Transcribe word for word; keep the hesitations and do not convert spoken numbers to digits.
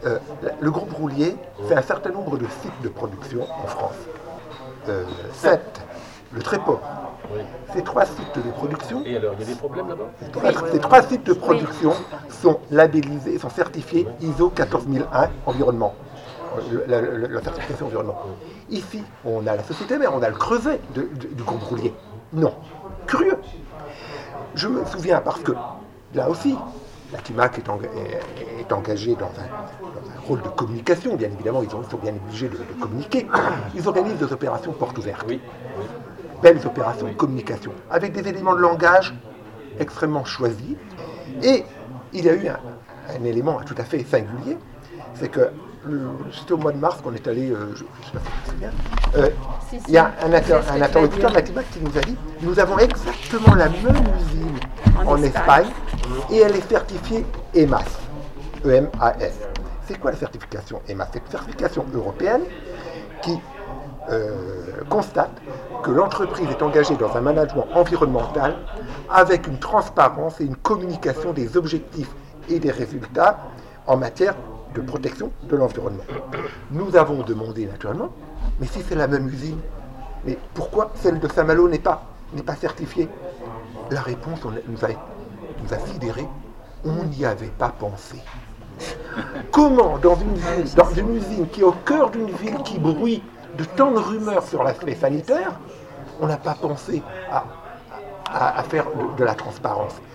euh, le groupe Roulier fait un certain nombre de sites de production en France. Euh, sept, le Tréport. Oui. Ces trois sites de production. Et alors, il y a des problèmes là-bas? Ces trois, oui. ces trois sites de production oui. sont labellisés, sont certifiés I S O quatorze mille un environnement. La, la, la certification environnement. Ici, on a la société mère, on a le creuset de, de, du groupe Roulier. Non. Curieux. Je me souviens parce que, là aussi, la Timac est, enga- est, est engagée dans un, dans un rôle de communication, bien évidemment, ils, ont, ils sont bien obligés de, de communiquer. Ils organisent des opérations portes ouvertes. Oui. Oui. Belles opérations de communication, avec des éléments de langage extrêmement choisis. Et il y a eu un, un élément tout à fait singulier, c'est que le, c'était au mois de mars qu'on est allé, euh, je ne sais pas si je me souviens, euh, si, si. il y a un, inter, un interlocuteur de la Timac qui nous a dit, nous avons exactement la même usine en, en Espagne, Espagne et elle est certifiée E M A S, E M A S. C'est quoi la certification E M A S? C'est une certification européenne qui euh, constate que l'entreprise est engagée dans un management environnemental avec une transparence et une communication des objectifs et des résultats en matière de protection de l'environnement. Nous avons demandé naturellement, mais si c'est la même usine, mais pourquoi celle de Saint-Malo n'est pas, n'est pas certifiée? La réponse on, nous, a, nous a sidérés, on n'y avait pas pensé. Comment, dans une, ville, dans une usine qui est au cœur d'une ville qui bruit de tant de rumeurs sur l'aspect sanitaire, on n'a pas pensé à, à, à faire de, de la transparence?